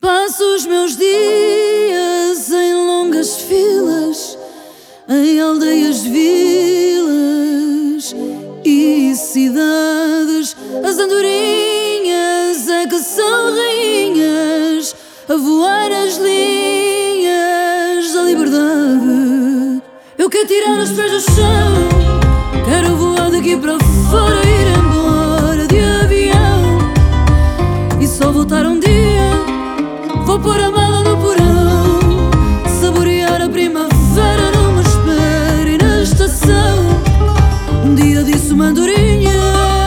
Passo os meus dias em longas filas, em aldeias, vilas e cidades. As andorinhas é que são rainhas, a voar as linhas da liberdade. Eu quero tirar os pés do chão, quero voar daqui para fora, ir embora de avião e só voltar um dia. Vou pôr a mala no porão, saborear a primavera numa espera e na estação. Um dia disse uma andorinha: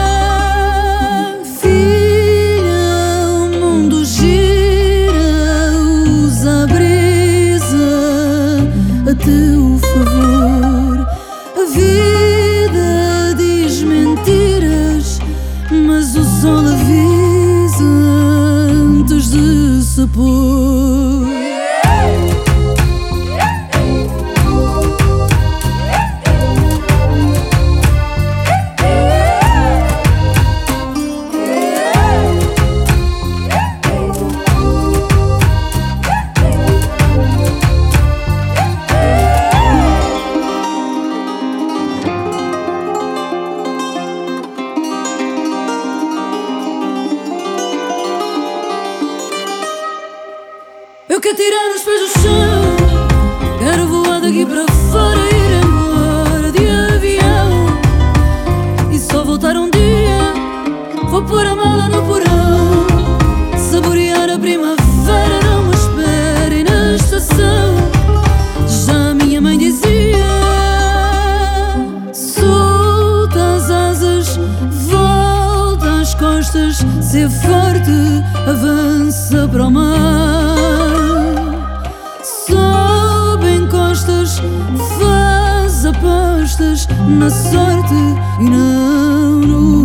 filha, o mundo gira, usa a brisa a teu favor. A vida diz mentiras, mas o sol avisa antes de se pôr. Eu quero tirar os pés do chão, quero voar daqui para fora, ir embora de avião e só voltar um dia. Vou pôr a mala no porão, saborear a primavera numa espera e na estação. Já a minha mãe dizia: solta as asas, volta as costas, ser forte, avança para o mar. Faz apostas na sorte e não no